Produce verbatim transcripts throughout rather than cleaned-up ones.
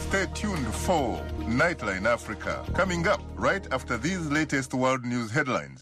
Stay tuned for Nightline Africa, coming up right after these latest world news headlines.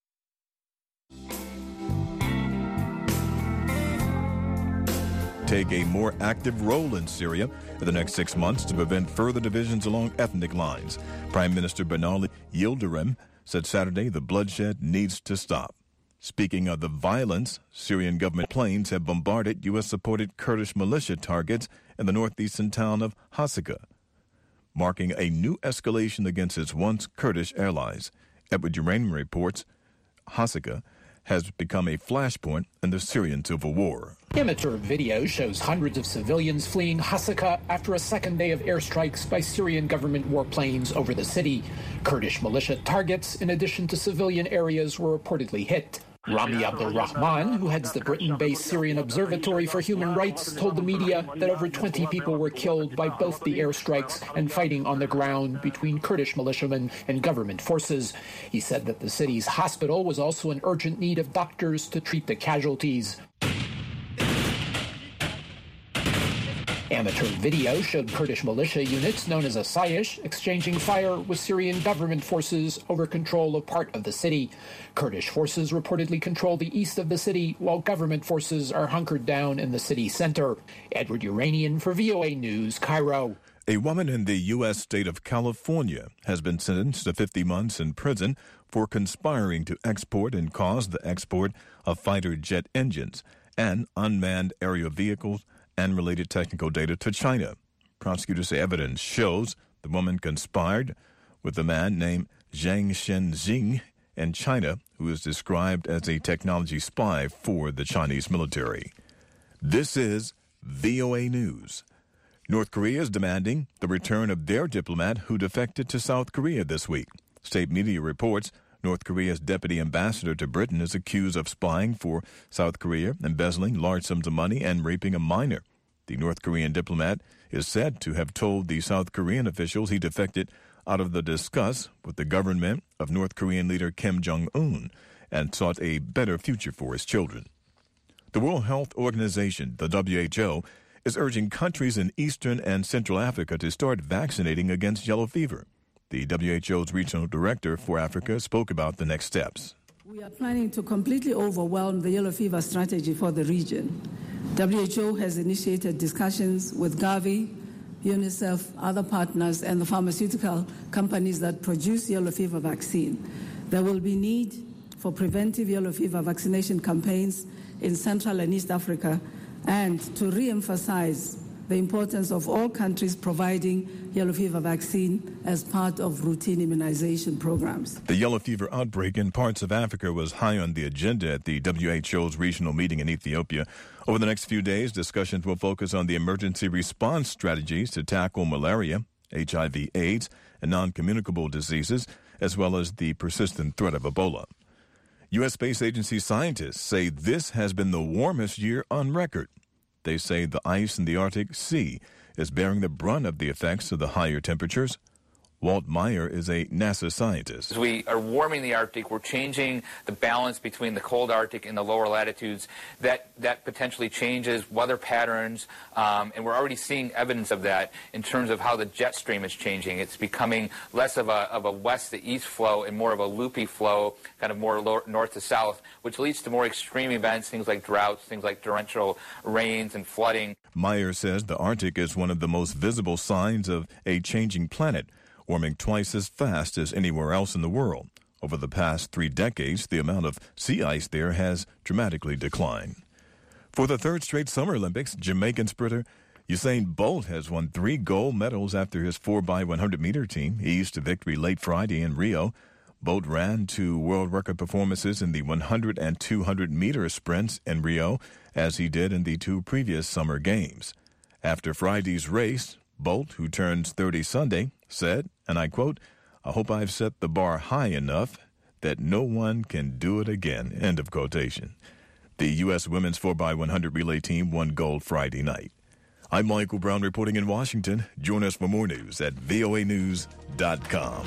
Take a more active role in Syria in the next six months to prevent further divisions along ethnic lines. Prime Minister Binali Yildirim said Saturday the bloodshed needs to stop. Speaking of the violence, Syrian government planes have bombarded U S-supported Kurdish militia targets in the northeastern town of Hasaka, marking a new escalation against its once Kurdish allies. Edward Uranium reports Hasaka has become a flashpoint in the Syrian civil war. Amateur video shows hundreds of civilians fleeing Hasaka after a second day of airstrikes by Syrian government warplanes over the city. Kurdish militia targets, in addition to civilian areas, were reportedly hit. Rami Abdul Rahman, who heads the Britain-based Syrian Observatory for Human Rights, told the media that over twenty people were killed by both the airstrikes and fighting on the ground between Kurdish militiamen and government forces. He said that the city's hospital was also in urgent need of doctors to treat the casualties. Amateur video showed Kurdish militia units known as Asayish exchanging fire with Syrian government forces over control of part of the city. Kurdish forces reportedly control the east of the city, while government forces are hunkered down in the city center. Edward Uranian for V O A News, Cairo. A woman in the U S state of California has been sentenced to fifty months in prison for conspiring to export and cause the export of fighter jet engines and unmanned aerial vehicles and related technical data to China. Prosecutors say evidence shows the woman conspired with a man named Zhang Shenzhing in China, who is described as a technology spy for the Chinese military. This is V O A News. North Korea is demanding the return of their diplomat who defected to South Korea this week. State media reports North Korea's deputy ambassador to Britain is accused of spying for South Korea, embezzling large sums of money, and raping a minor. The North Korean diplomat is said to have told the South Korean officials he defected out of the disgust with the government of North Korean leader Kim Jong-un and sought a better future for his children. The World Health Organization, the W H O, is urging countries in Eastern and Central Africa to start vaccinating against yellow fever. The W H O's regional director for Africa spoke about the next steps. We are planning to completely overwhelm the yellow fever strategy for the region. W H O has initiated discussions with Gavi, UNICEF, other partners, and the pharmaceutical companies that produce yellow fever vaccine. There will be need for preventive yellow fever vaccination campaigns in Central and East Africa, and to re-emphasize the importance of all countries providing yellow fever vaccine as part of routine immunization programs. The yellow fever outbreak in parts of Africa was high on the agenda at the W H O's regional meeting in Ethiopia. Over the next few days, discussions will focus on the emergency response strategies to tackle malaria, H I V AIDS, and non-communicable diseases, as well as the persistent threat of Ebola. U S Space Agency scientists say this has been the warmest year on record. They say the ice in the Arctic Sea is bearing the brunt of the effects of the higher temperatures. Walt Meyer is a NASA scientist. As we are warming the Arctic, we're changing the balance between the cold Arctic and the lower latitudes. That that potentially changes weather patterns, um, and we're already seeing evidence of that in terms of how the jet stream is changing. It's becoming less of a, of a west to east flow and more of a loopy flow, kind of more lower, north to south, which leads to more extreme events, things like droughts, things like torrential rains and flooding. Meyer says the Arctic is one of the most visible signs of a changing planet, warming twice as fast as anywhere else in the world. Over the past three decades, the amount of sea ice there has dramatically declined. For the third straight Summer Olympics, Jamaican sprinter Usain Bolt has won three gold medals after his four by one hundred meter team eased to victory late Friday in Rio. Bolt ran two world record performances in the one hundred and two hundred meter sprints in Rio, as he did in the two previous Summer Games. After Friday's race, Bolt, who turns thirty Sunday, said, and I quote, "I hope I've set the bar high enough that no one can do it again," end of quotation. The U S women's four by one hundred relay team won gold Friday night. I'm Michael Brown reporting in Washington. Join us for more news at V O A news dot com.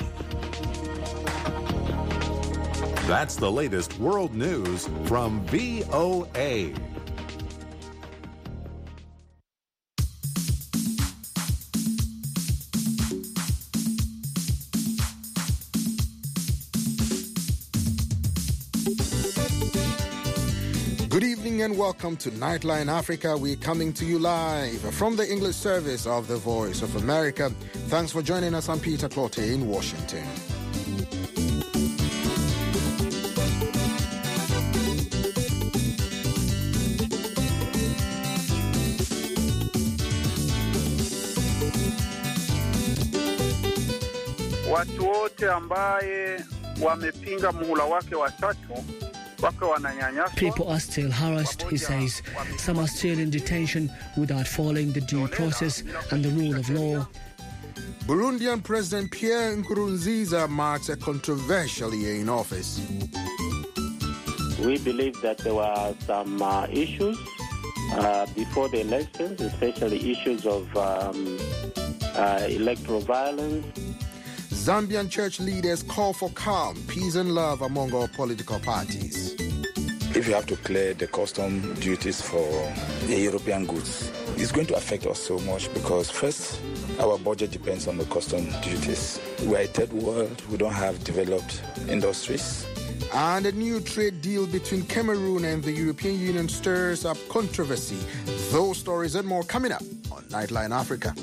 That's the latest world news from V O A. Good evening and welcome to Nightline Africa. We're coming to you live from the English service of the Voice of America. Thanks for joining us. I'm Peter Clotte in Washington. Watu wote ambaye wamepinga muhula wake wa tatu wako wananyanyaswa. People are still harassed, he says. Some are still in detention without following the due process and the rule of law. Burundian President Pierre Nkurunziza marks a controversial year in office. We believe that there were some uh, issues uh, before the elections, especially issues of um, uh, electoral violence. Zambian church leaders call for calm, peace and love among all political parties. If you have to clear the custom duties for the European goods, it's going to affect us so much because first, our budget depends on the custom duties. We're a third world, we don't have developed industries. And a new trade deal between Cameroon and the European Union stirs up controversy. Those stories and more coming up on Nightline Africa.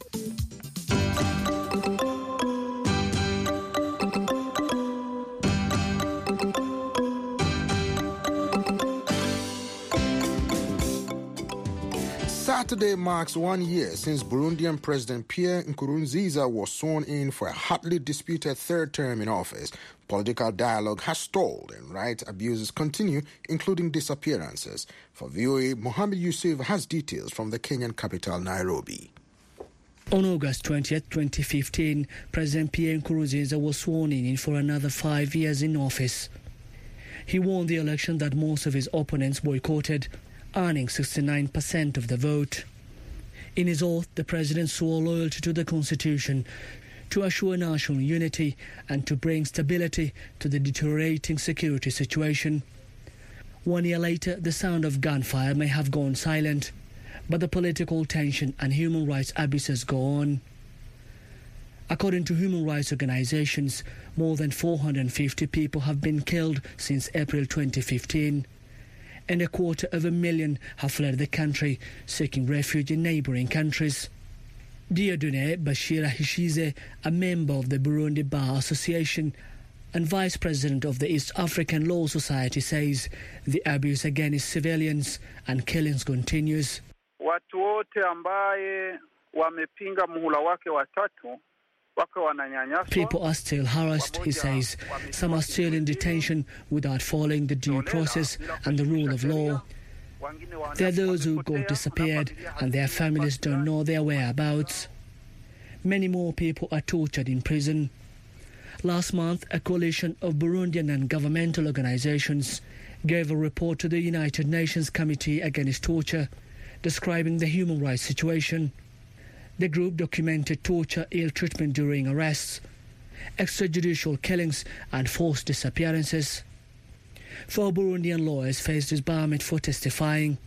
Saturday marks one year since Burundian President Pierre Nkurunziza was sworn in for a hotly disputed third term in office. Political dialogue has stalled and rights abuses continue, including disappearances. For V O A, Mohammed Yusuf has details from the Kenyan capital, Nairobi. On August twentieth, twenty fifteen, President Pierre Nkurunziza was sworn in for another five years in office. He won the election that most of his opponents boycotted, earning sixty-nine percent of the vote. In his oath, the president swore loyalty to the constitution, to assure national unity and to bring stability to the deteriorating security situation. One year later, the sound of gunfire may have gone silent, but the political tension and human rights abuses go on. According to human rights organizations, more than four hundred fifty people have been killed since April twenty fifteen. And a quarter of a million have fled the country, seeking refuge in neighboring countries. Dieudonné Bashira Hishize, a member of the Burundi Bar Association and vice president of the East African Law Society, says the abuse against civilians and killings continues. Watu wote ambaye wamepinga muhula wake wa tatu People are still harassed, he says. Some are still in detention without following the due process and the rule of law. There are those who got disappeared and their families don't know their whereabouts. Many more people are tortured in prison. Last month, a coalition of Burundian non-governmental organizations gave a report to the United Nations Committee Against Torture, describing the human rights situation. The group documented torture, ill treatment during arrests, extrajudicial killings and forced disappearances. Four Burundian lawyers faced disbarment for testifying.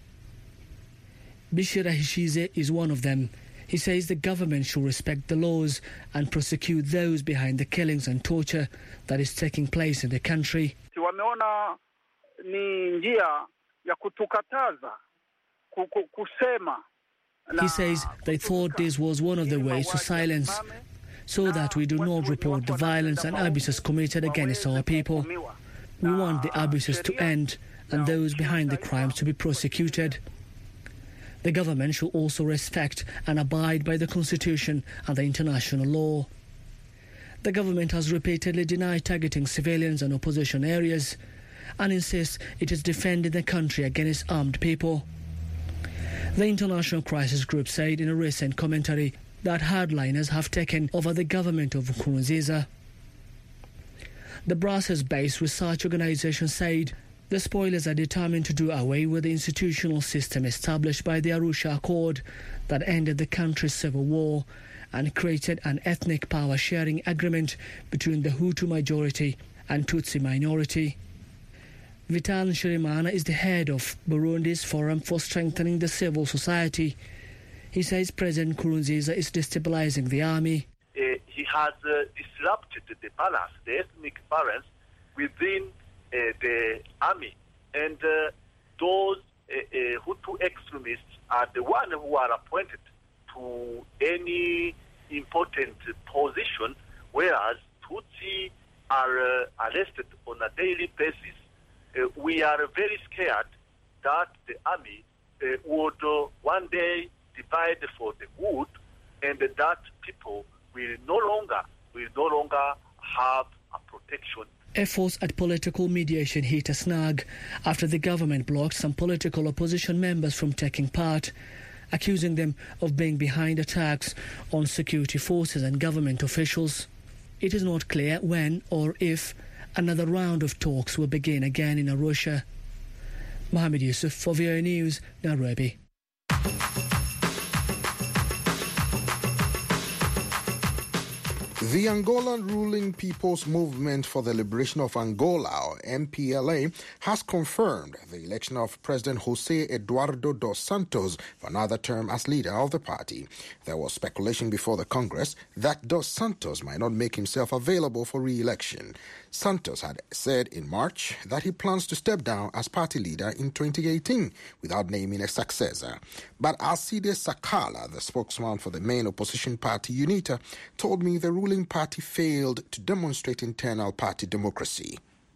Bashira Hishize is one of them. He says the government should respect the laws and prosecute those behind the killings and torture that is taking place in the country. Wameona ni njia ya kutukataza kusema. He says they thought this was one of the ways to silence, so that we do not report the violence and abuses committed against our people. We want the abuses to end and those behind the crimes to be prosecuted. The government should also respect and abide by the Constitution and the international law. The government has repeatedly denied targeting civilians and opposition areas and insists it is defending the country against armed people. The International Crisis Group said in a recent commentary that hardliners have taken over the government of Nkurunziza. The Brussels-based research organization said the spoilers are determined to do away with the institutional system established by the Arusha Accord that ended the country's civil war and created an ethnic power-sharing agreement between the Hutu majority and Tutsi minority. Vital Nshimiyimana is the head of Burundi's Forum for Strengthening the Civil Society. He says President Nkurunziza is destabilizing the army. Uh, he has uh, disrupted the balance, the ethnic balance within uh, the army. And uh, those uh, uh, Hutu extremists are the ones who are appointed to any important position, whereas Tutsi are uh, arrested on a daily basis. Uh, we are very scared that the army uh, would uh, one day divide for the good, and that people will no longer will no longer have a protection. Efforts at political mediation hit a snag after the government blocked some political opposition members from taking part, accusing them of being behind attacks on security forces and government officials. It is not clear when or if another round of talks will begin again in Arusha. Mohammed Yusuf for V O A News, Nairobi. The Angolan Ruling People's Movement for the Liberation of Angola, or M P L A, has confirmed the election of President José Eduardo dos Santos for another term as leader of the party. There was speculation before the Congress that dos Santos might not make himself available for re-election. Santos had said in March that he plans to step down as party leader in twenty eighteen without naming a successor. But Alcide Sakala, the spokesman for the main opposition party UNITA, told me the ruling party failed to demonstrate internal party democracy.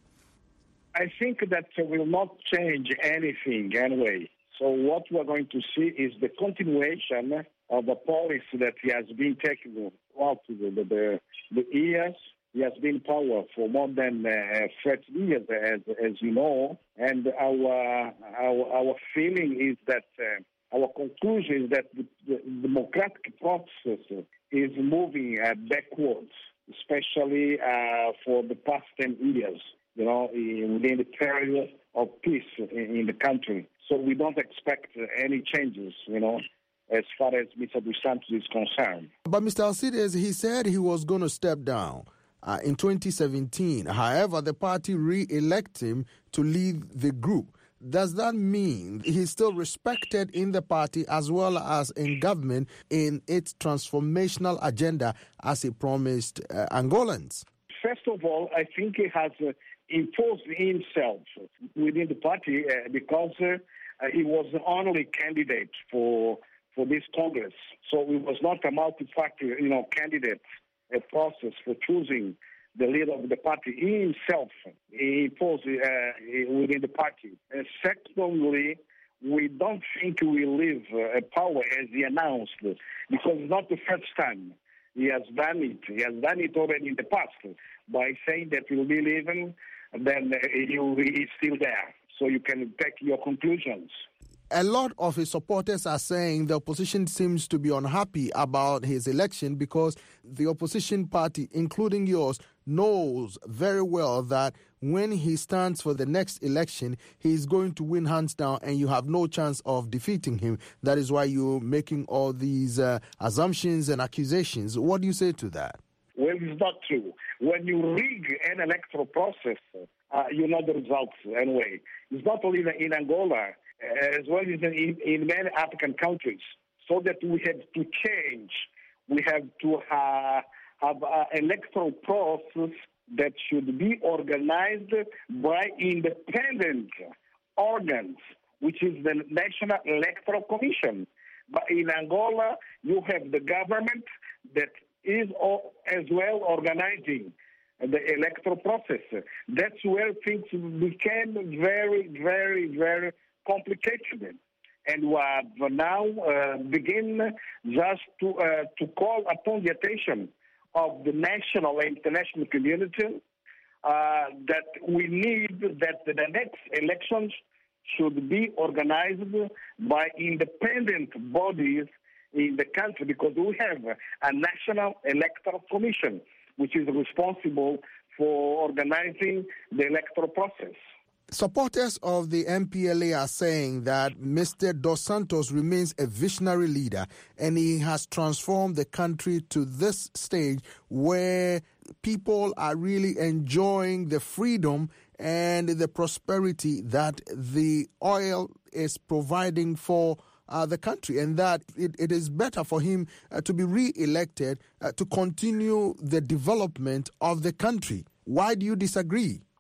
I think that will not change anything anyway. So what we're going to see is the continuation of the policy that he has been taking throughout the, the, the, the years. He has been in power for more than uh, thirty years, as, as you know, and our our, our feeling is that, uh, our conclusion is that the, the democratic process is moving uh, backwards, especially uh, for the past ten years, you know, in, within the period of peace in, in the country. So we don't expect uh, any changes, you know, as far as Mister dos Santos is concerned. But Mister Alcides, he said he was going to step down uh, in twenty seventeen. However, the party re-elected him to lead the group. Does that mean he's still respected in the party as well as in government in its transformational agenda as he promised uh, Angolans? First of all, I think he has uh, imposed himself within the party uh, because uh, he was the only candidate for for this Congress. So it was not a multi-party, you know, candidate a process for choosing the leader of the party. He himself he imposed uh, within the party. And secondly, we don't think we will leave uh, power as he announced, because it's not the first time he has done it. He has done it already in the past by saying that he will be leaving, then he will be still there. So you can take your conclusions. A lot of his supporters are saying the opposition seems to be unhappy about his election because the opposition party, including yours, knows very well that when he stands for the next election, he is going to win hands down and you have no chance of defeating him. That is why you're making all these uh, assumptions and accusations. What do you say to that? Well, it's not true. When you rig an electoral process, uh, you know the results anyway. It's not only in Angola, as well as in, in many African countries, so that we have to change. We have to uh, have an electoral process that should be organized by independent organs, which is the National Electoral Commission. But in Angola, you have the government that is as well organizing the electoral process. That's where things became very, very, very complicated. And we have now uh, begin just to uh, to call upon the attention of the national and international community uh, that we need that the next elections should be organized by independent bodies in the country, because we have a National Electoral Commission which is responsible for organizing the electoral process. Supporters of the M P L A are saying that Mister Dos Santos remains a visionary leader and he has transformed the country to this stage where people are really enjoying the freedom and the prosperity that the oil is providing for uh, the country, and that it, it is better for him uh, to be re-elected uh, to continue the development of the country. Why do you disagree?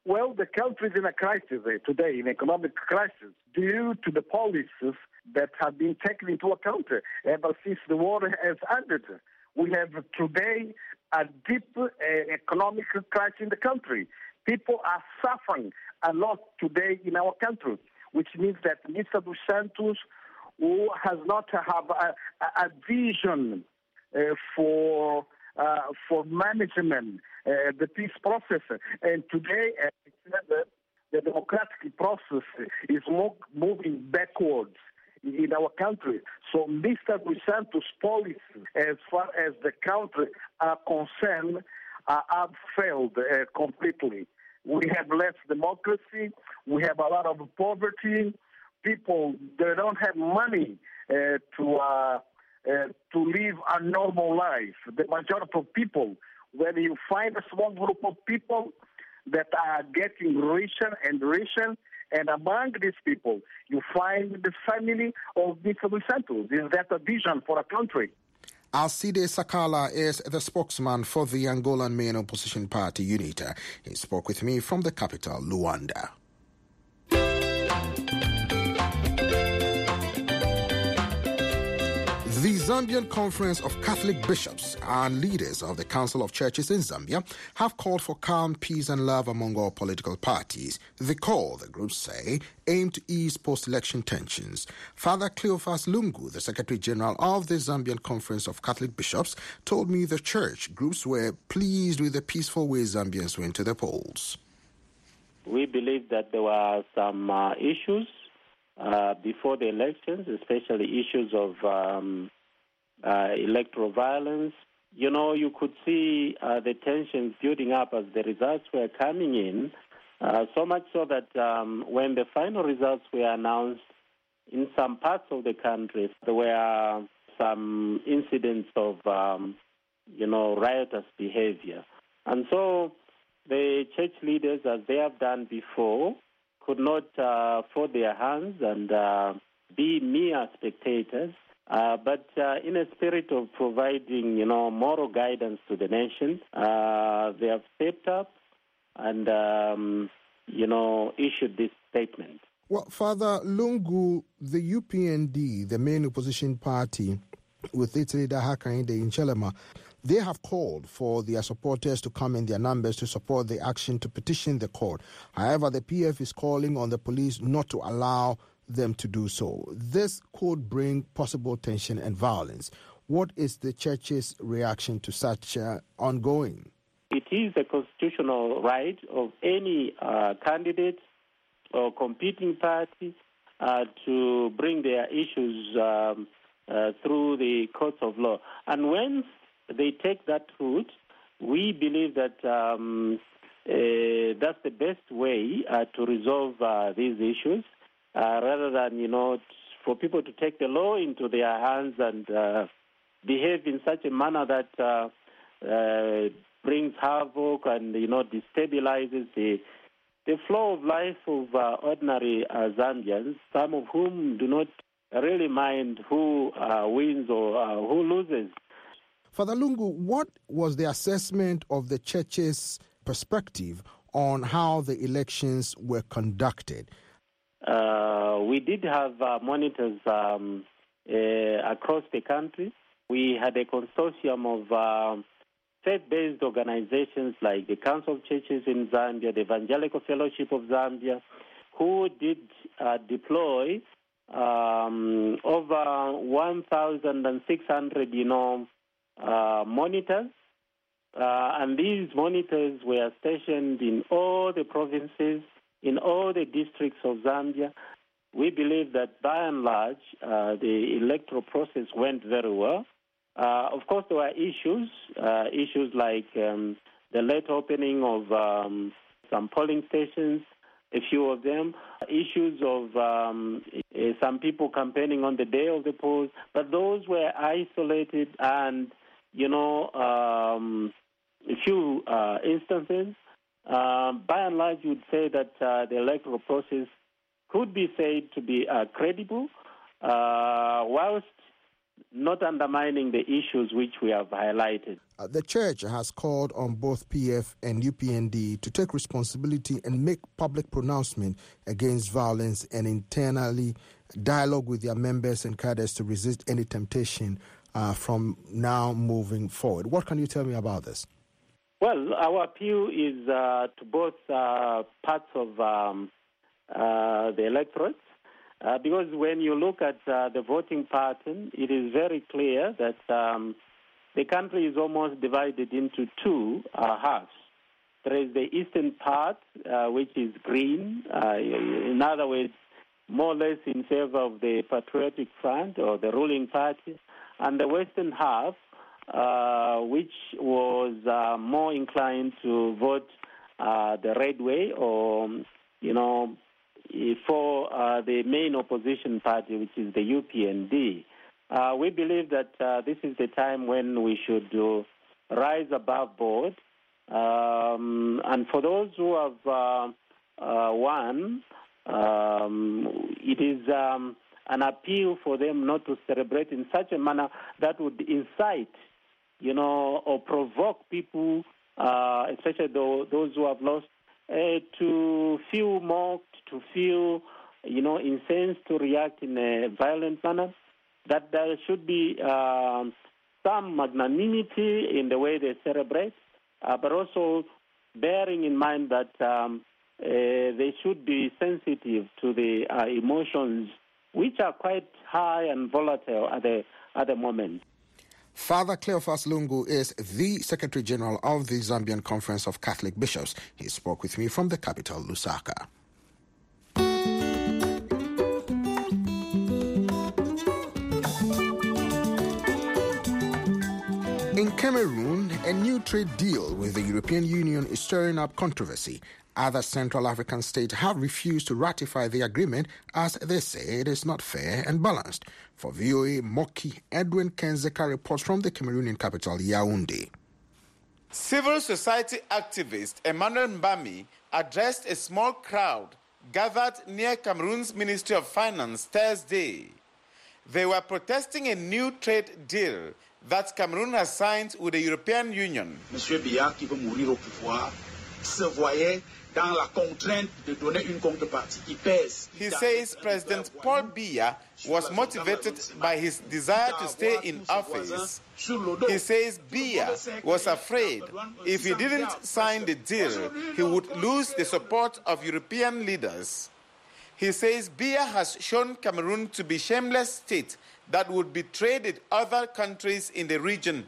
Well, the country is in a crisis uh, today, in economic crisis, due to the policies that have been taken into account ever since the war has ended. We have today a deep uh, economic crisis in the country. People are suffering a lot today in our country, which means that Mister Dos Santos, who has not have a, a vision uh, for uh, for management, uh, the peace process, and today uh, the democratic process is mo- moving backwards in our country. So Mister Dos Santos' policies, as far as the country are concerned, uh, have failed uh, completely. We have less democracy. We have a lot of poverty. People, they don't have money uh, to uh, uh, to live a normal life. The majority of people, when you find a small group of people that are getting richer and richer, and among these people, you find the family of Mister Dos Santos. Is that a vision for a country? Alcide Sakala is the spokesman for the Angolan main opposition party, UNITA. He spoke with me from the capital, Luanda. The Zambian Conference of Catholic Bishops and leaders of the Council of Churches in Zambia have called for calm, peace and love among all political parties. The call, the groups say, aim to ease post-election tensions. Father Cleophas Lungu, the Secretary General of the Zambian Conference of Catholic Bishops, told me the church groups were pleased with the peaceful way Zambians went to the polls. We believe that there were some uh, issues uh, before the elections, especially issues of um, uh, electoral violence. You know, you could see uh, the tensions building up as the results were coming in, uh, so much so that um, when the final results were announced, in some parts of the country, there were some incidents of, um, you know, riotous behavior. And so the church leaders, as they have done before, could not uh, fold their hands and uh, be mere spectators, uh, but uh, in a spirit of providing, you know, moral guidance to the nation, uh, they have stepped up and, um, you know, issued this statement. Well, Father Lungu, the U P N D, the main opposition party, with its leader Hakainde Hichilema, they have called for their supporters to come in their numbers to support the action to petition the court. However, the P F is calling on the police not to allow them to do so. This could bring possible tension and violence. What is the church's reaction to such uh, ongoing? It is the constitutional right of any uh, candidate or competing party uh, to bring their issues um, uh, through the courts of law. And when they take that route, we believe that um, uh, that's the best way uh, to resolve uh, these issues, uh, rather than, you know, for people to take the law into their hands and uh, behave in such a manner that uh, uh, brings havoc and, you know, destabilizes the the flow of life of uh, ordinary uh, Zambians, some of whom do not really mind who uh, wins or uh, who loses. Father Lungu, what was the assessment of the church's perspective on how the elections were conducted? Uh, we did have uh, monitors um, uh, across the country. We had a consortium of uh, faith-based organizations like the Council of Churches in Zambia, the Evangelical Fellowship of Zambia, who did uh, deploy um, over one thousand six hundred, you know, uh, monitors. Uh, and these monitors were stationed in all the provinces, in all the districts of Zambia. We believe that by and large, uh, the electoral process went very well. Uh, of course, there were issues, uh, issues like um, the late opening of um, some polling stations, a few of them, issues of um, uh, some people campaigning on the day of the polls, but those were isolated and, you know, um, a few uh, instances. Uh, by and large, you would say that uh, the electoral process could be said to be uh, credible, uh, whilst not undermining the issues which we have highlighted. Uh, the church has called on both P F and U P N D to take responsibility and make public pronouncement against violence and internally dialogue with their members and cadres to resist any temptation uh, from now moving forward. What can you tell me about this? Well, our appeal is uh, to both uh, parts of um, uh, the electorate. Uh, because when you look at uh, the voting pattern, it is very clear that um, the country is almost divided into two uh, halves. There is the eastern part, uh, which is green, uh, in other words, more or less in favor of the Patriotic Front or the ruling party, and the western half, uh, which was uh, more inclined to vote uh, the red way or, you know, for uh, the main opposition party, which is the U P N D. Uh, we believe that uh, this is the time when we should uh, rise above board. Um, and for those who have uh, uh, won, um, it is um, an appeal for them not to celebrate in such a manner that would incite, you know, or provoke people, uh, especially those, those who have lost, uh, to feel mocked, to feel, you know, incensed, to react in a violent manner, that there should be uh, some magnanimity in the way they celebrate, uh, but also bearing in mind that um, uh, they should be sensitive to the uh, emotions, which are quite high and volatile at the, at the moment. Father Cleophas Lungu is the Secretary General of the Zambian Conference of Catholic Bishops. He spoke with me from the capital, Lusaka. In Cameroon, a new trade deal with the European Union is stirring up controversy. Other Central African states have refused to ratify the agreement as they say it is not fair and balanced. For V O A Moki, Edwin Kenzeka reports from the Cameroonian capital, Yaoundé. Civil society activist Emmanuel Mbami addressed a small crowd gathered near Cameroon's Ministry of Finance Thursday. They were protesting a new trade deal that Cameroon has signed with the European Union. Monsieur Biya, qui veut mourir au pouvoir, se voyait dans la contrainte de donner une contrepartie qui pèse. He says President Paul Biya was motivated by his desire to stay in office. He says Biya was afraid if he didn't sign the deal, he would lose the support of European leaders. He says Biya has shown Cameroon to be a shameless state that would be traded other countries in the region.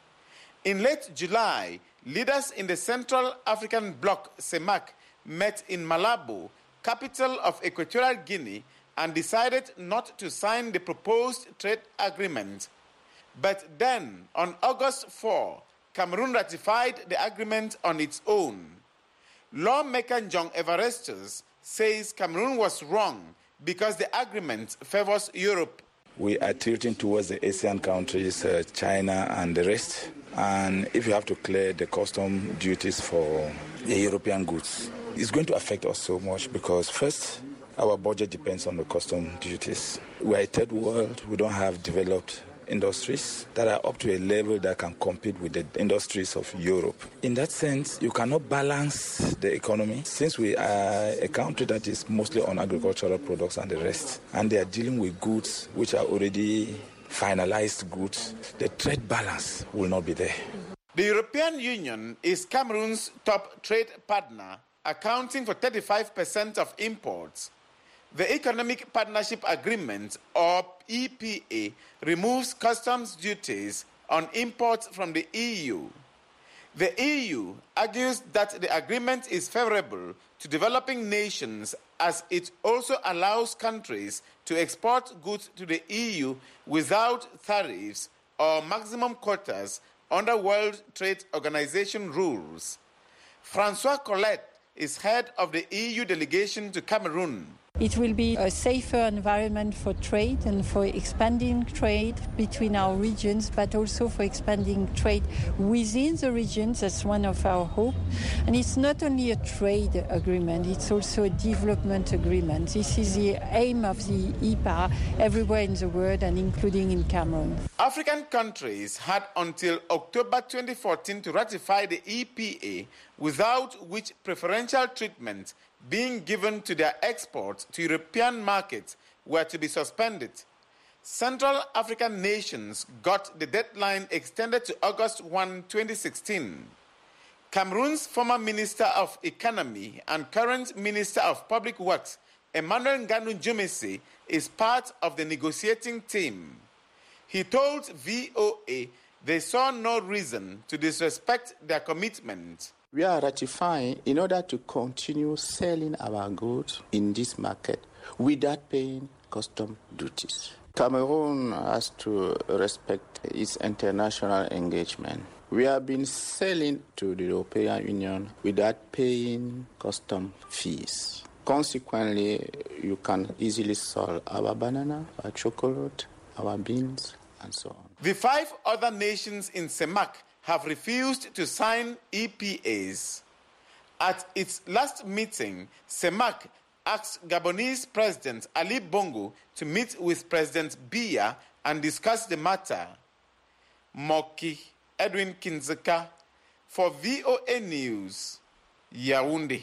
In late July, leaders in the Central African Bloc, CEMAC, met in Malabo, capital of Equatorial Guinea, and decided not to sign the proposed trade agreement. But then, on August fourth, Cameroon ratified the agreement on its own. Lawmaker John Evarestus says Cameroon was wrong because the agreement favors Europe. We are tilting towards the Asian countries, uh, China and the rest. And if you have to clear the custom duties for the European goods, it's going to affect us so much because first, our budget depends on the custom duties. We are a third world. We don't have developed industries that are up to a level that can compete with the industries of Europe. In that sense, you cannot balance the economy since we are a country that is mostly on agricultural products and the rest, and they are dealing with goods which are already finalized goods. The trade balance will not be there. The European Union is Cameroon's top trade partner, accounting for thirty-five percent of imports. The Economic Partnership Agreement, or E P A, removes customs duties on imports from the E U. The E U argues that the agreement is favorable to developing nations as it also allows countries to export goods to the E U without tariffs or maximum quotas under World Trade Organization rules. Francois Colette is head of the E U delegation to Cameroon. It will be a safer environment for trade and for expanding trade between our regions, but also for expanding trade within the regions. That's one of our hopes. And it's not only a trade agreement, it's also a development agreement. This is the aim of the E P A everywhere in the world and including in Cameroon. African countries had until October twenty fourteen to ratify the E P A, without which preferential treatment being given to their exports to European markets were to be suspended. Central African nations got the deadline extended to August first, twenty sixteen. Cameroon's former Minister of Economy and current Minister of Public Works, Emmanuel Nganu Jumisi, is part of the negotiating team. He told V O A they saw no reason to disrespect their commitment. We are ratifying in order to continue selling our goods in this market without paying custom duties. Cameroon has to respect its international engagement. We have been selling to the European Union without paying custom fees. Consequently, you can easily sell our banana, our chocolate, our beans, and so on. The five other nations in CEMAC have refused to sign E P As. At its last meeting, CEMAC asked Gabonese President Ali Bongo to meet with President Biya and discuss the matter. Moki Edwin Kinzeka for V O A News, Yaoundé.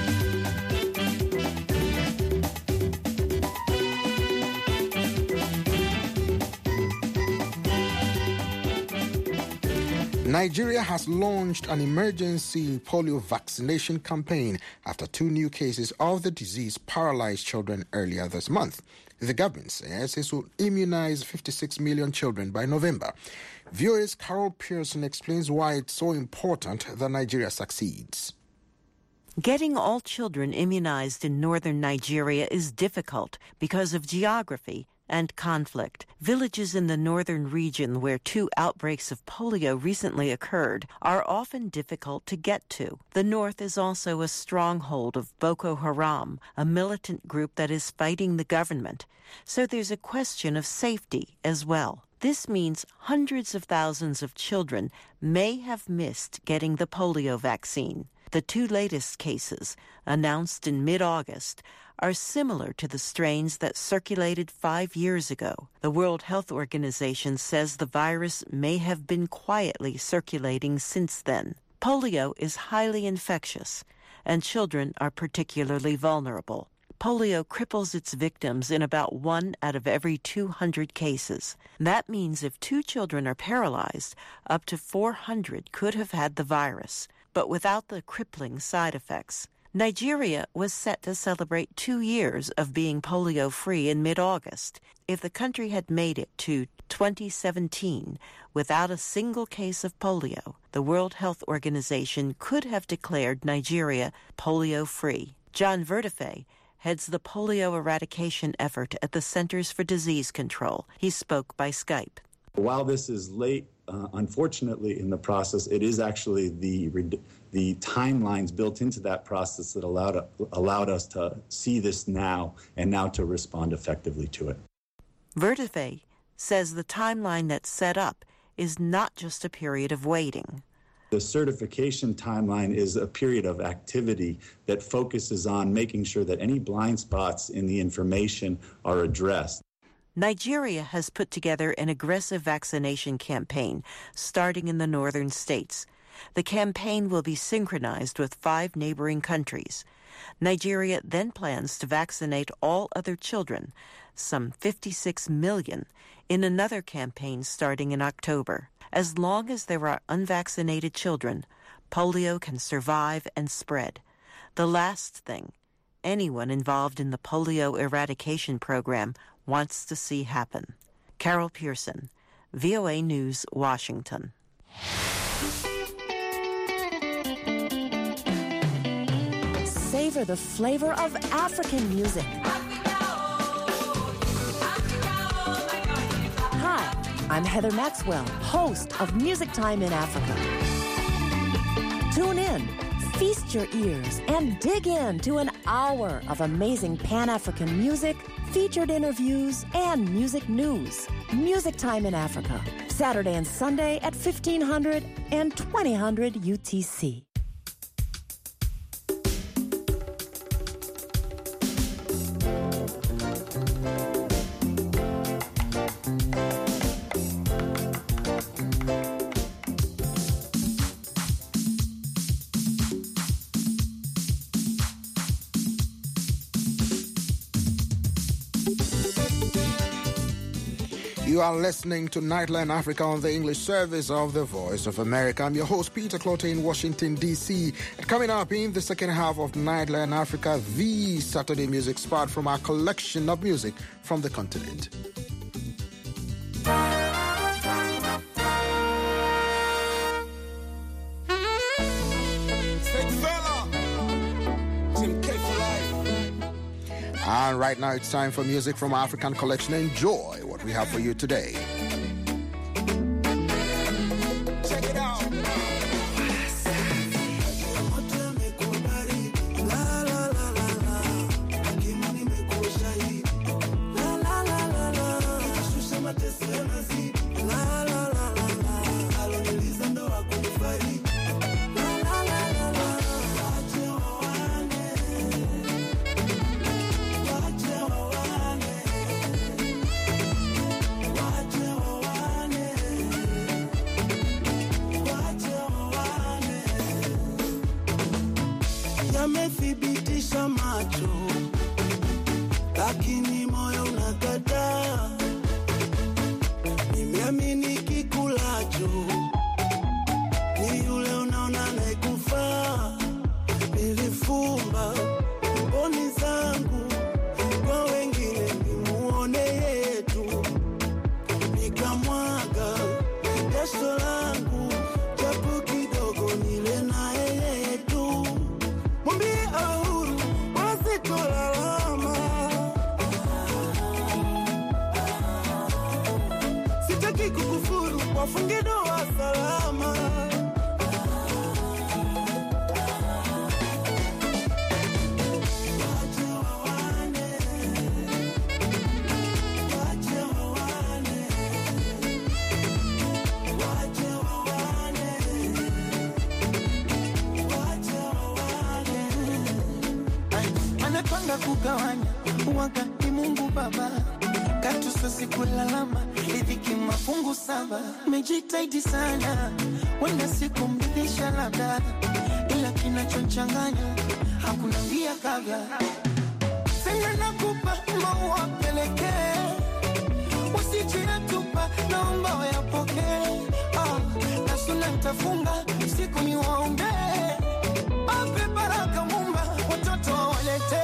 Nigeria has launched an emergency polio vaccination campaign after two new cases of the disease paralyzed children earlier this month. The government says it will immunize fifty-six million children by November. V O A's Carol Pearson explains why it's so important that Nigeria succeeds. Getting all children immunized in northern Nigeria is difficult because of geography and conflict. Villages in the northern region where two outbreaks of polio recently occurred are often difficult to get to. The north is also a stronghold of Boko Haram, a militant group that is fighting the government. So there's a question of safety as well. This means hundreds of thousands of children may have missed getting the polio vaccine. The two latest cases, announced in mid-August, are similar to the strains that circulated five years ago. The World Health Organization says the virus may have been quietly circulating since then. Polio is highly infectious, and children are particularly vulnerable. Polio cripples its victims in about one out of every two hundred cases. That means if two children are paralyzed, up to four hundred could have had the virus, but without the crippling side effects. Nigeria was set to celebrate two years of being polio-free in mid-August. If the country had made it to twenty seventeen without a single case of polio, the World Health Organization could have declared Nigeria polio-free. John Vertife heads the polio eradication effort at the Centers for Disease Control. He spoke by Skype. While this is late, uh, unfortunately, in the process, it is actually the the timelines built into that process that allowed allowed us to see this now and now to respond effectively to it. Vertife says the timeline that's set up is not just a period of waiting. The certification timeline is a period of activity that focuses on making sure that any blind spots in the information are addressed. Nigeria has put together an aggressive vaccination campaign starting in the northern states. The campaign will be synchronized with five neighboring countries. Nigeria then plans to vaccinate all other children, some fifty-six million, in another campaign starting in October. As long as there are unvaccinated children, polio can survive and spread. The last thing anyone involved in the polio eradication program wants to see happen. Carol Pearson, V O A News, Washington. Savor the flavor of African music. Hi, I'm Heather Maxwell, host of Music Time in Africa. Tune in, Feast your ears and dig into an hour of amazing Pan-African music, featured interviews, and music news. Music Time in Africa, Saturday and Sunday at fifteen hundred and twenty hundred U T C. You are listening to Nightline Africa on the English service of the Voice of America. I'm your host, Peter Clotte in Washington, D C. And coming up in the second half of Nightline Africa, the Saturday music spot from our collection of music from the continent. And right now it's time for music from our African collection. Enjoy what we have for you today. Check it out. Yamethibitisha macho, lakini moyo unakataa. Nimeamini kikulacho ni yule unaona anayekufaa. Nilifumba mboni zangu kwa wengine nimuone yetu, nikamwaga jasho langu japo kidogo nile na yetu. Mwambie ahuru wasitolalama, sitaki kukufuru, wafunge ndoa salama. Anapanga kugawanya wakati Mungu Baba katusosi kulalama riziki mafungu saba. Mejitahidi sana wenda siku mridhisha labda, ila kinachochanganya hakuna ngia kabla. Sema nakupa maua pelekee, usijiatupa naomba wayapokee. Ah, na suna nitafunga siku ni waombe, ape baraka Mumba watoto walete.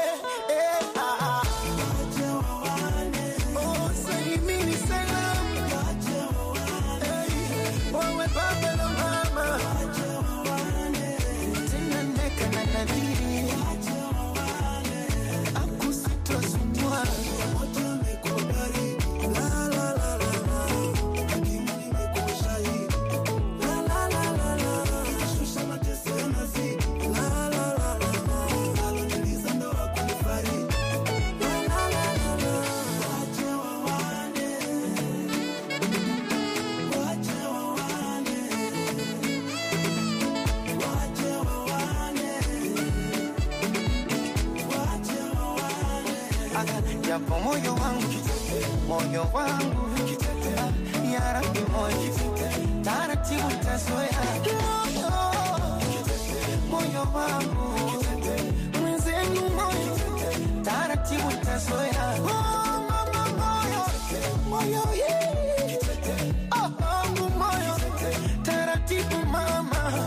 Japo moyo wangu kitete, moyo wangu kitete, ya Rabbi moyo kitete, taratibu nitazoea. Moyo kitete, moyo wangu kitete, mwenzenu moyo kitete, taratibu nitazoea. Oh mama moyo, moyo yeah kitete, oh wangu moyo kitete, taratibu mama.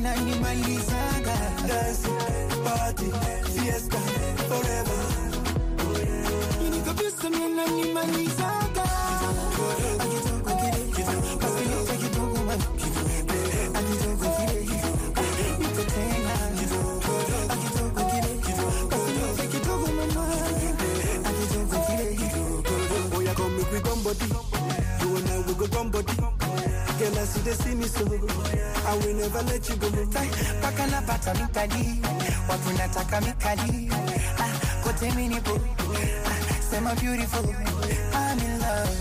menanimalizaga. Dance, party, fiesta, forever. Ini kabisa menanimalizaga. Akitoko kile, pasilita kidogo man. Akitoko kile, niko tena. Akitoko kile, pasilita kidogo mama. Akitoko kile, oya come make we gum body. You and I we go gum body. Girl, I see they see me so, I will never let you go. Paka na pata mikadi, watu nataka mikadi. Ah, kote mini po, ah, sema beautiful, I'm in love.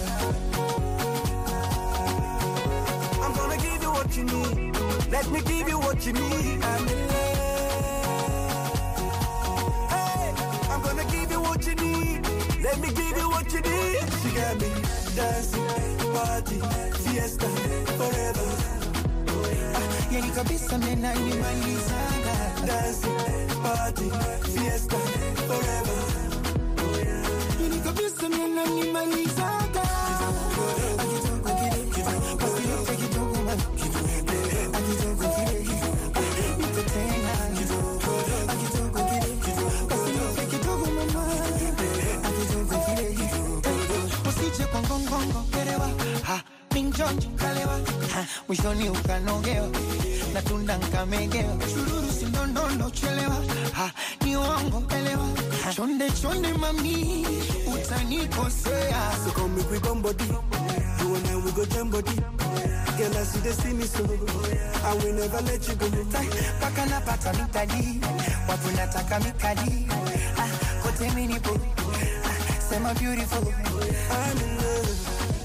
I'm gonna give you what you need, let me give you what you need. I'm in love. Hey, I'm gonna give you what you need, let me give you what you need. She got me dancing, party, fiesta, forever. Ah, yani kabisa menanimalizaga. Dancing, party, fiesta, forever. Yani kabisa menanimalizaga. Akitoko kile, pasilita kidogo man. Akitoko kile, niko tena. Akitoko kile, pasilita kidogo mama. Akitoko kile, usije kwa ngongongo kerewa. Ha, minjonjo kalewa. Ha, mwishoni ukanogewa. Natunda nkamegewa. Shururu sindondondo chelewa. Ha, ni wango elewa. Chonde chonde mami, utanikosea. So come make we gum body. You and I we go jam body. Girl, I see they see me so, I will never let you go. Paka na pata mikadi, watu nataka mikadi. Ah, kote mini po, ah, sema beautiful, I'm in love.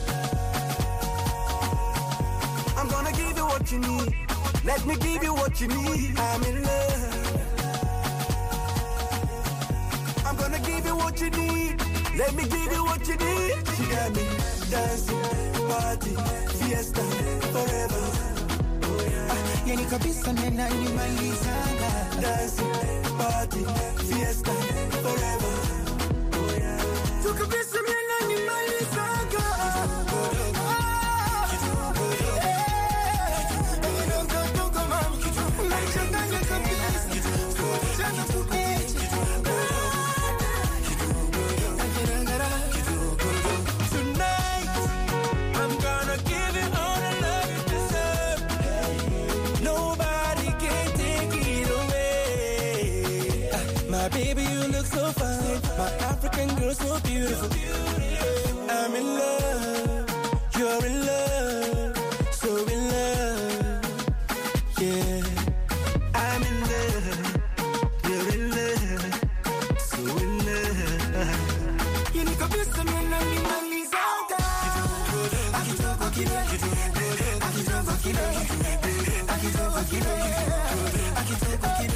I'm gonna give you what you need, let me give you what you need. I'm in love. I'm gonna give you what you need, let me give you what you need. She got me dancing, party, fiesta, forever. Ah, yani kabisa menanimalizaga. Dancing, party, fiesta, forever. Tu kabisa menanimalizaga. Baby, you look so fine. My African girl so beautiful. I'm in love. You're in love. So in love. Yeah. I'm in love. You're in love. So in love. You need to be someone that you might lose out. Akitoko kile. Akitoko kile. Akitoko kile. Akitoko kile.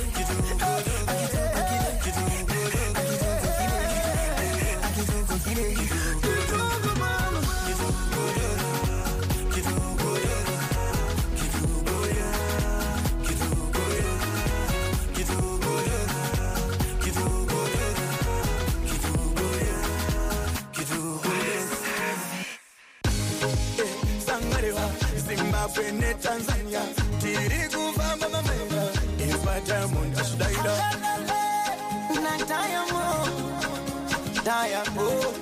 Zimbabwe, Tanzania, Tirikuva, Mama Mega, is my diamond, Ashdaida. Na diamond, diamond.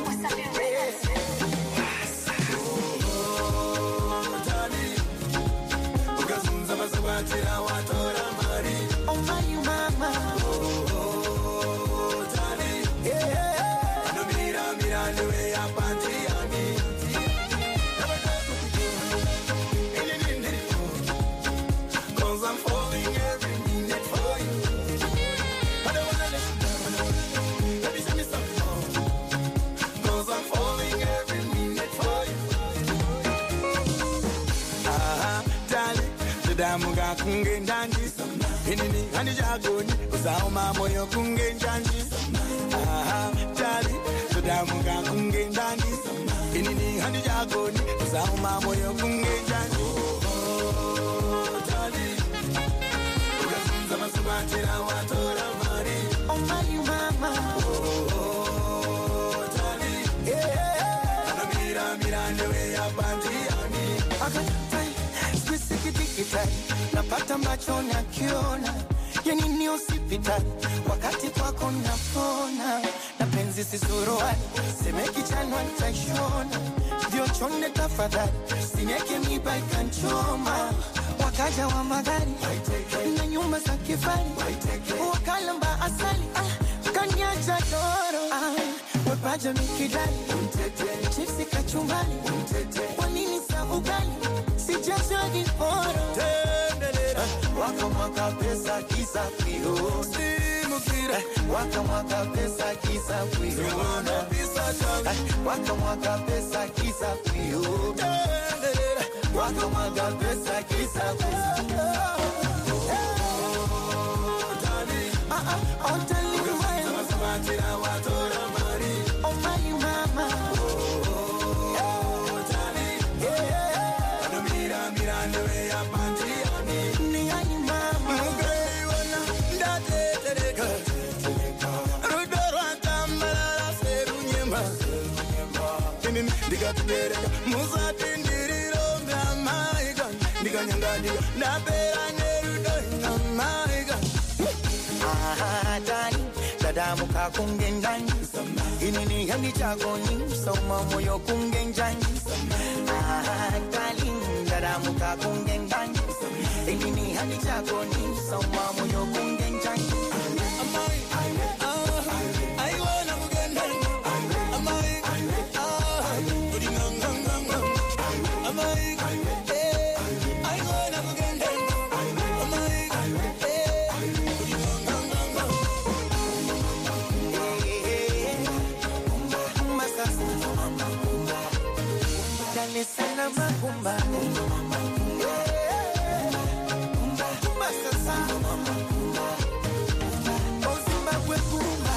Oh my mama, oh Tani, yeah. No mira mira no way up Antiani. Cause I'm falling every minute for you. I don't wanna let you down. Let me tell me something more. Cause I'm falling every minute for you. Ah, darling, the damuga kungendanji. Inini hani jagoni, usauma moyo kungendanji. Ah, darling, the damuga kungendanji. Inini hani jagoni, usauma moyo kungendanji. Oh my mama, oh darling, yeah. Ana mira mira ndewe ya bandiani. Akata, squishy kitty kitty, napata ambacho nakiona, yani ni hospitali wakati kwako napona. Na penzi si suruali, semeki chanwa nitaishona. Ndio chonde tafadhali, sinyeke miba ikanchoma. Wakaja wa magari, na nyumba za kifani, wakalamba asali, ah, kanyaja doro, ah, wepaja mikidali, chipsi kachumbali, wanini sa ugali, sijazo giporo. Waka mwaka pesa kisa kuyo, simukira. Waka mwaka pesa kisa kuyo, waka mwaka pesa kisa kuyo, waka mwaka pesa kisa kuyo. Ah ah, oh tali mama, oh mali mama, oh tali, yeah. Ano mira mira ndewe ya panti. Musa tindiriro maiga ndiganyangadi na bera nerudo maiga. Ah dani dada muka kungendani inini hani chagoni soma moyo kungenjani. Ah dani dada muka kungendani inini hani chagoni soma moyo kungenjani. Salama kumba kumba kumba sasa ozima kwe kumba.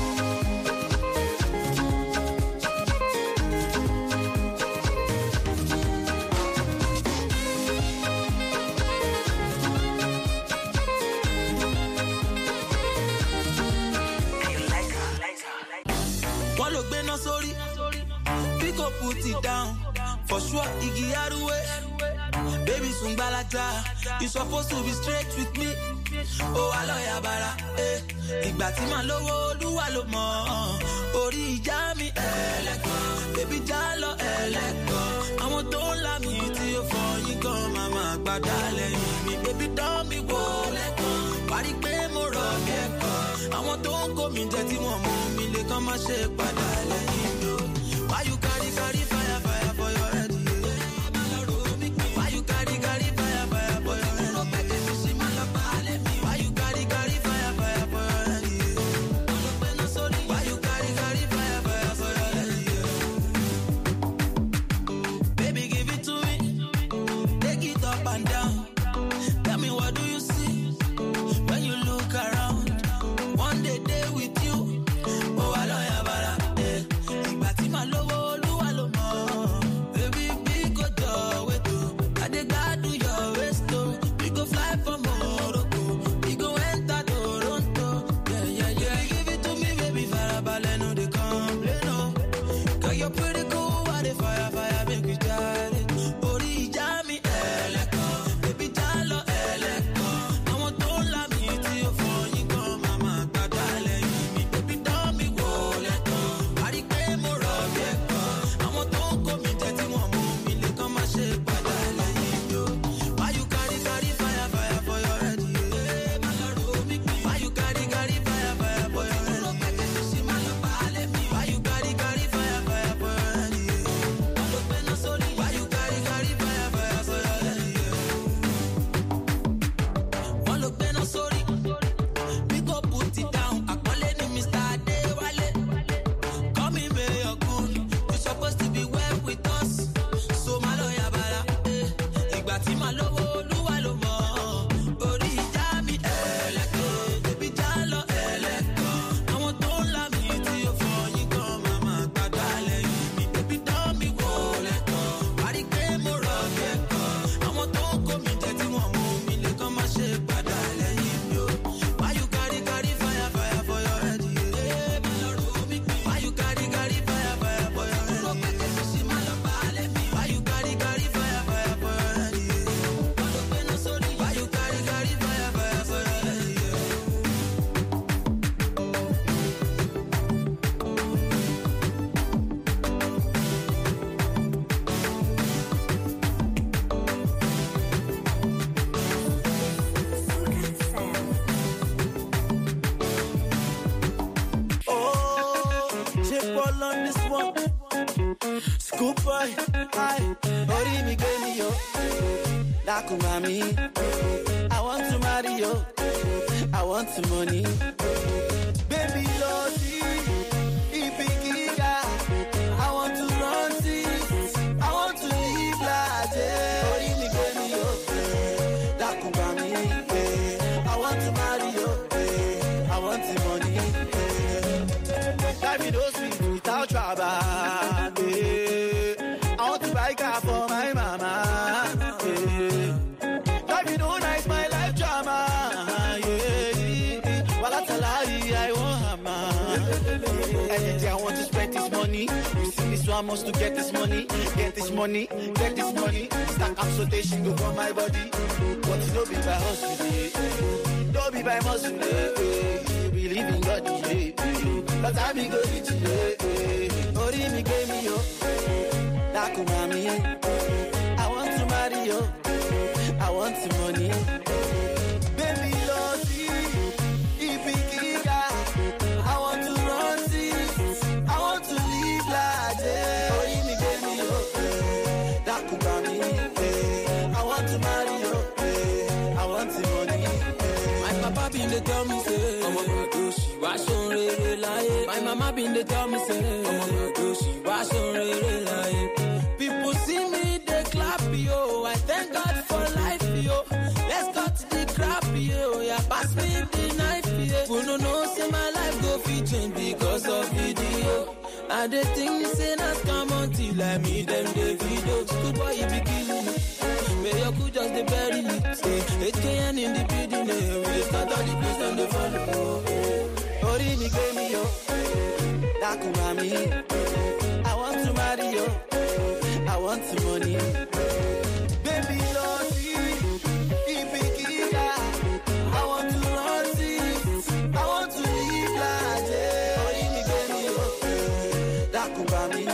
Walo gbe no sori, pick up put it down. For sure, Iggy Aruwe. Baby Sungbalaja, you supposed to be straight with me. Oh, aloya bara, eh. Igbati ma lowo Oluwa lo mo. Ori ija mi eleko, baby jalo eleko. Àwọn tó la mi tí ó fọyín gan mama gbada lẹ́yìn mi. Baby don mi wo leko, pari pé mo ro keko. Àwọn tó ń kó mi jẹ tí wọ́n mú mi lè kàn má ṣe padà lẹ́yìn mi. Why you carry carry fire fire for your head? Why you carry carry fire fire for your head? Why you carry carry fire fire for your head? Why you carry carry fire fire for your head? Baby, give it to me. Take it up and down. Tell me, what do you see when you look around? One day, day with you. Oh, I love you, but one. School boy, hi, ori mi gbe mi yo. Daku mami, I want to marry you. I want some money. Baby Lottie, Ipikiga. I want to run this. I want to live like it. Ori mi gbe mi yo. Daku mami, I want to marry you. I want some money. Life is no sweet without trouble. I want to buy a car for my mama. Life is no nice, my life drama. Yeah, while I tell her I want hammer. Anything I want to spend this money. You see this one must to get this money, get this money, get this money. Stack up so they should go for my body. But it don't be by hustle, don't be by muscle. Believe in God, but I be good to you. Ori mi gave me yo, Daku mami. I want to marry you. I want some money. Baby Lottie, Ipikiga. I want to run this. I want to live like this. Ori mi gave me yo, Daku mami. I want to marry you. I want some money. My papa been dey tell me say, I'm gonna do she wash on re lie. My mama been dey tell me say, I'm gonna do she wash on re lie. People see me they clap yo. I thank God for life yo. Let's cut the crap yo. Yeah, pass me the knife yo. Who no know say my life go fit change because of video. And the things say not come until I meet them the video. School boy you be killing me. May your cool just the bury me. Say H K N in the building. We start all the place and the follow. Ori mi gave me yo. Daku mami. I want to marry you. I want some money. Baby Lottie, Ipikiga. I want to run this. I want to live like it. Ori mi gave me yo. Daku mami.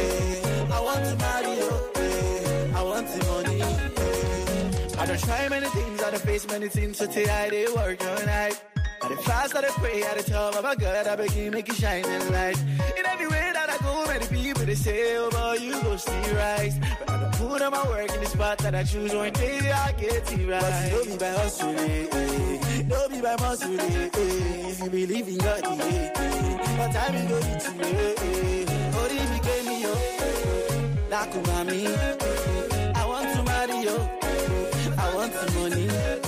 I want to marry you. I want some money. I don't try many things, I don't face many things, so today I did work all night. I did fast, I did pray, I did tell my God, I begin make it shine in light. In every way that I go, many people they say, oh boy, you go see right. But I don't put on my work in the spot that I choose, one day I get it right. But don't be by hustle, eh, eh. Don't be by muscle, eh, eh. If you believe in God, eh, eh. But time you go eat you, eh, eh. Ori mi gave me yo, Daku mami. I want to marry you. I want some money.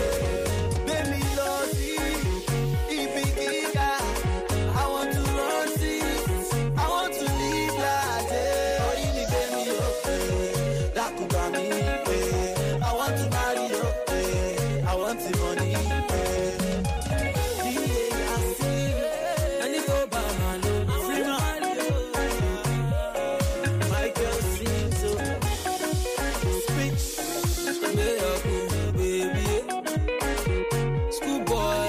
Baby Lottie, Ipikiga. I want to run this. I want to live like this. Ori mi baby yo, Daku mami. I want to marry you. I want some money. Yeah, I see. I need to buy my love. Free my girl sings so. Speech. Baby, school boy.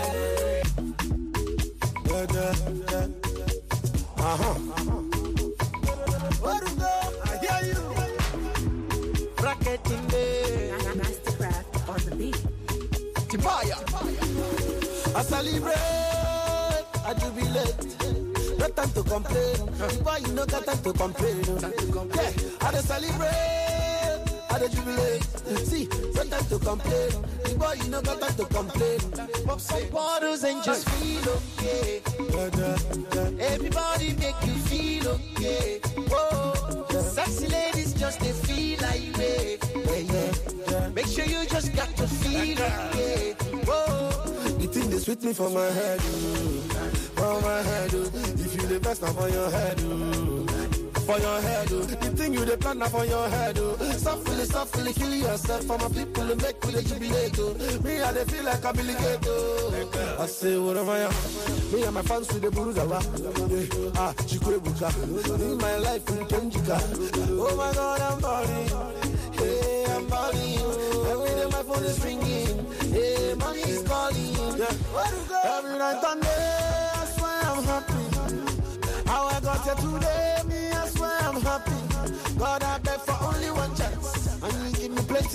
Uh-huh. Where to go? I hear you. Bracket in there. Mastercraft on the beat. Tibaya. I celebrate. I jubilate. No time to complain. Tibaya, you no got time to complain. Yeah, I celebrate. I jubilate. See, no time to complain. The boy, you know, got time to complain. Pop some bottles and just feel okay. Everybody make you feel okay. Whoa, sexy ladies just they feel like me. Yeah, yeah. Make sure you just got to feel okay. Whoa, the thing they sweet me for my head, ooh. For my head, ooh. If you the best, I'm for your head, ooh. For your head, oh. The thing you the plan now for your head, oh. Softly, softly kill yourself for my people to make with the jubilate, oh. Me, I they feel like I'm billigated, oh. I say, what am I? Me and my fans with the Buruzawa. Yeah. Ah, Chikwebuka. In my life, in Kenjika. Oh my God, I'm balling. Hey, I'm balling. Every day my phone is ringing. Hey, money is calling. Yeah. Every night and day, I swear I'm happy. How I got here today, me, I swear I'm happy. God, I beg for only one chance. And you give me plenty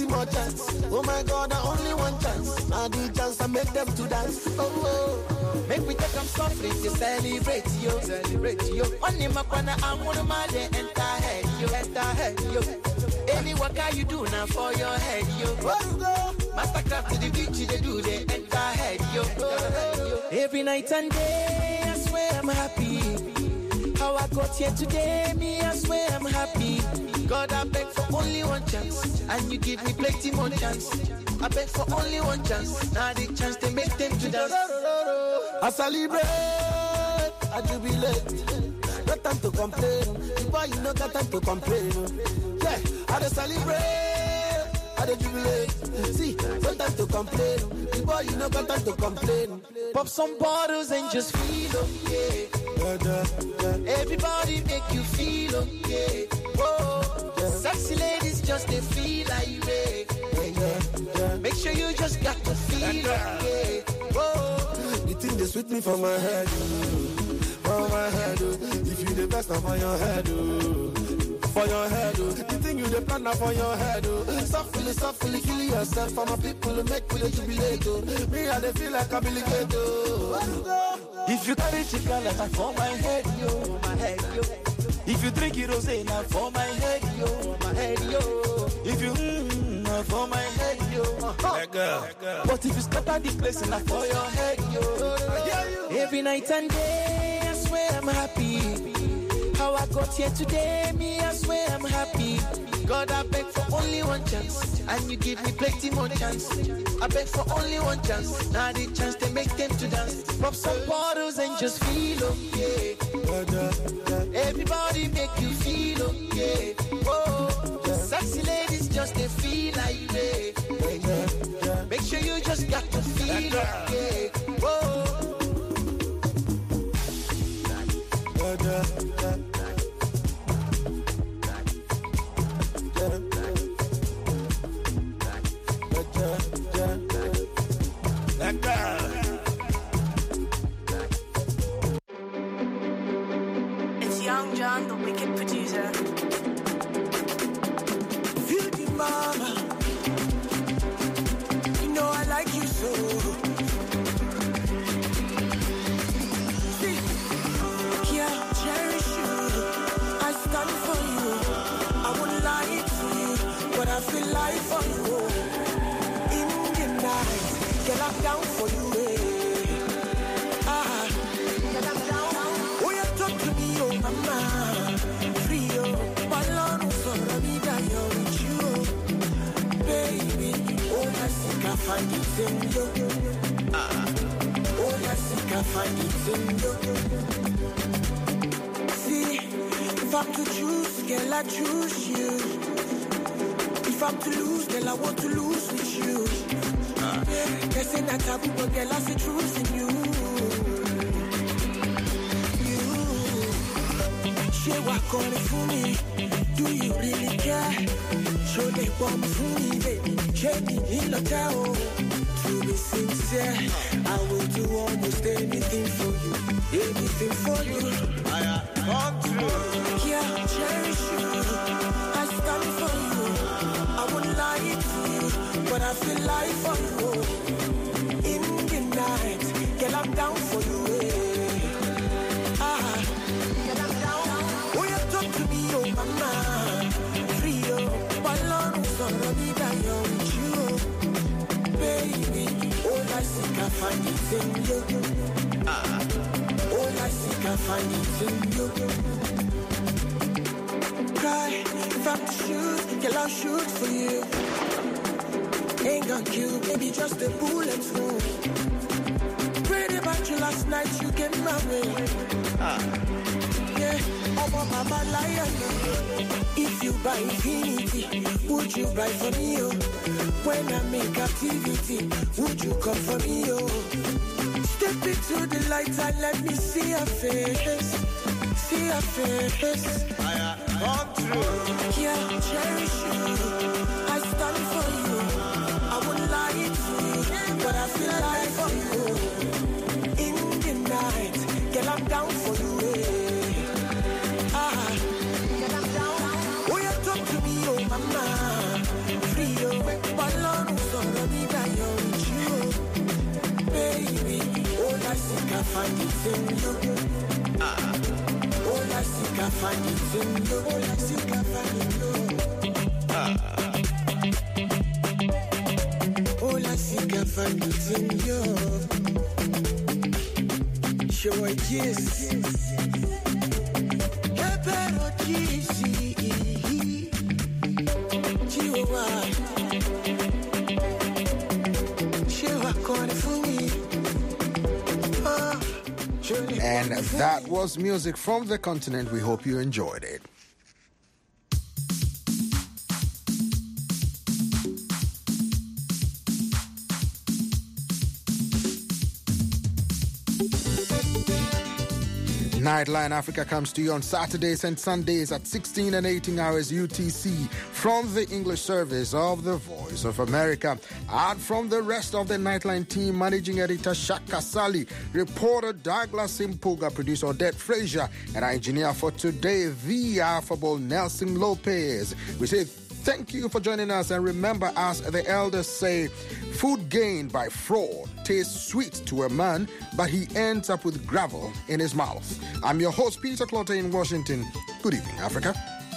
plenty more chance. Oh my God, I only one chance. Now the chance I make them to dance. Oh, oh. Make me take them softly to celebrate you, celebrate you. One in my corner, I'm one of my day, enter head, you, enter head, you. Any work you do now for your head, yo. Mastercraft to the beach, they do, they enter head, yo. Every night and day, I swear I'm happy. How I got here today, me, I swear I'm happy. God, I beg for only one chance, and you give me plenty more chance. I beg for only one chance, now the chance they make them to dance. I celebrate, I jubilate. No time to complain, boy, you know got time to complain. Yeah, I dey celebrate, I dey jubilate. See, no time to complain, boy, you know got time to complain. Pop some bottles and just feel okay. Yeah, yeah, yeah. Everybody make you feel okay. Whoa, yeah. Sexy ladies just they feel like way. Yeah, yeah, yeah. Make sure you just got to feel okay. Whoa, the thing they sweet me from my head, from my head. If you the best of your head, for your head, the thing you the plan for your head. Softly, softly kill yourself for my people to make me jubilate. Me I they feel like I'm alligator. If you carry chicken like for my head, yo, my head, yo. If you drink it, rosé, now for my head, yo, my head, yo. If you mmm, for my head, yo. Let go. But if you scatter the place, now for your head, yo. Every night and day, I swear I'm happy. How I got here today, me, I swear I'm happy. God, I beg for only one chance, and you give me plenty more chance. I beg for only one chance, now the chance they make them to dance. Pop some bottles and just feel okay. Everybody make you feel okay. Oh, sexy ladies just they feel like they. Make sure you just got to feel okay. Oh. It's Young John, the wicked producer. Beauty mama, you know I like you so. See, yeah, cherish you. I stand for you. I wouldn't lie to you, but I feel like for you. In the night, get up down for you. Eh. Ah, get up down. Oh, you talk to me, oh mama. Free, oh, balon, so let me die with you, baby. Oh, I think I find it in you. Ah, oh, I think I find it in you. See, if I'm to choose, girl, I choose you. If I'm to lose, girl, I want to lose with you. Uh, they say that taboo, but girl, I see truth in you. You, she walk on it for me. Do you really care? Show they bomb for me, baby. Check me in the town. To be sincere, I will do almost anything for you. Anything for you. I come true. Yeah, cherish you. I stand for you. I wouldn't lie to you, but I feel like for you. In the night, get up down for you. Eh. Ah, get up down. Oh, you talk to me, oh mama. Free, oh, balon, so let me die with you, baby. Oh, I think I find it in you. Ah, oh, I think I find it in you. Cry, if I'm to shoot, girl, I'll shoot for you. Ain't gonna kill, maybe just a bullet wound. Prayed about you last night, you get my way. Ah, yeah, I'm on my bad lion. If you buy infinity, would you buy for me, oh? When I make activity, would you come for me, oh? Step into the light and let me see your face. See your face. I come true. Yeah, cherish you. I stand for you. I wouldn't lie to you, but I feel like for you. In the night, girl, I'm down for you. Eh. Ah, girl, I'm down. Oh, you talk to me, oh mama. Free, oh. find it in you. All I seek, I find it in you. All I seek, I find it in you. All I seek, I find it in you. Show it, yes. Pero Gisi, Chihuahua, Chihuahua, for me. And that was music from the continent. We hope you enjoyed it. Nightline Africa comes to you on Saturdays and Sundays at sixteen and eighteen hours U T C from the English service of the Voice of America. And from the rest of the Nightline team, managing editor Shaka Sali, reporter Douglas Impuga, producer Odette Frazier, and our engineer for today, the affable Nelson Lopez. We say thank you for joining us, and remember, as the elders say, food gained by fraud tastes sweet to a man, but he ends up with gravel in his mouth. I'm your host, Peter Clotter in Washington. Good evening, Africa.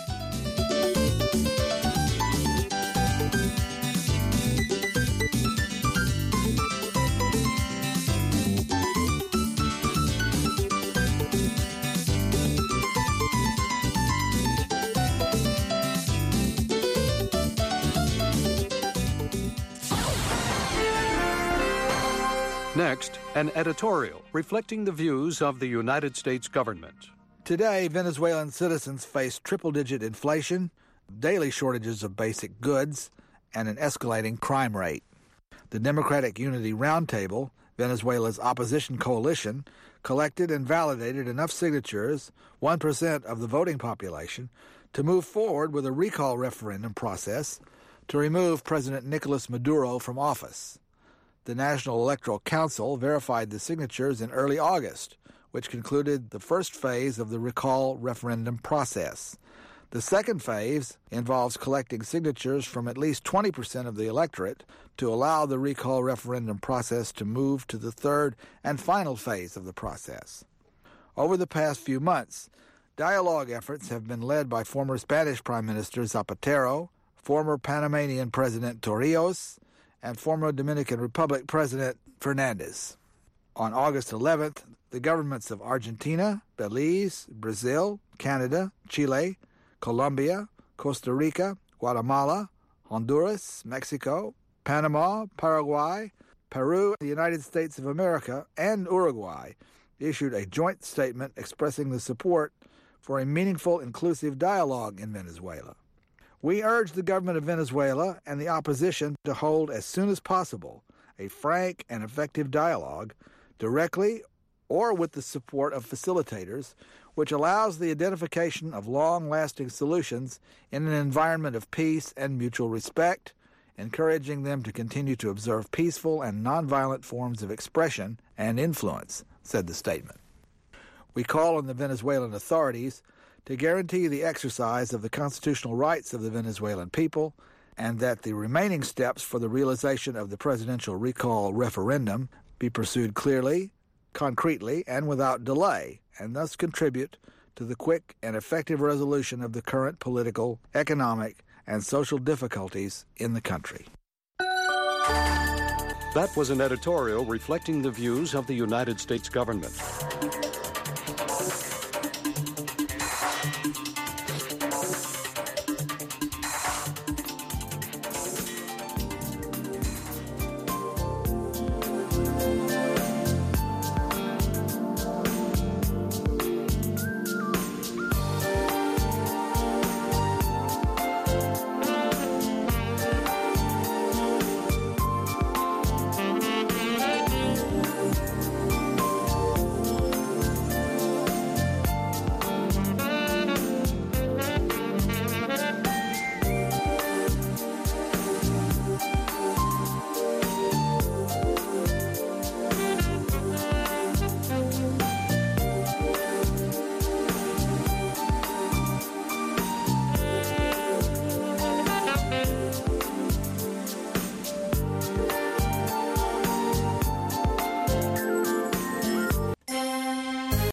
Next, an editorial reflecting the views of the United States government. Today, Venezuelan citizens face triple-digit inflation, daily shortages of basic goods, and an escalating crime rate. The Democratic Unity Roundtable, Venezuela's opposition coalition, collected and validated enough signatures, one percent of the voting population, to move forward with a recall referendum process to remove President Nicolas Maduro from office. The National Electoral Council verified the signatures in early August, which concluded the first phase of the recall referendum process. The second phase involves collecting signatures from at least twenty percent of the electorate to allow the recall referendum process to move to the third and final phase of the process. Over the past few months, dialogue efforts have been led by former Spanish Prime Minister Zapatero, former Panamanian President Torrijos, and former Dominican Republic President Fernandez. On August eleventh, the governments of Argentina, Belize, Brazil, Canada, Chile, Colombia, Costa Rica, Guatemala, Honduras, Mexico, Panama, Paraguay, Peru, the United States of America, and Uruguay issued a joint statement expressing the support for a meaningful, inclusive dialogue in Venezuela. We urge the government of Venezuela and the opposition to hold as soon as possible a frank and effective dialogue, directly or with the support of facilitators, which allows the identification of long-lasting solutions in an environment of peace and mutual respect, encouraging them to continue to observe peaceful and nonviolent forms of expression and influence, said the statement. We call on the Venezuelan authorities to guarantee the exercise of the constitutional rights of the Venezuelan people, and that the remaining steps for the realization of the presidential recall referendum be pursued clearly, concretely, and without delay, and thus contribute to the quick and effective resolution of the current political, economic, and social difficulties in the country. That was an editorial reflecting the views of the United States government.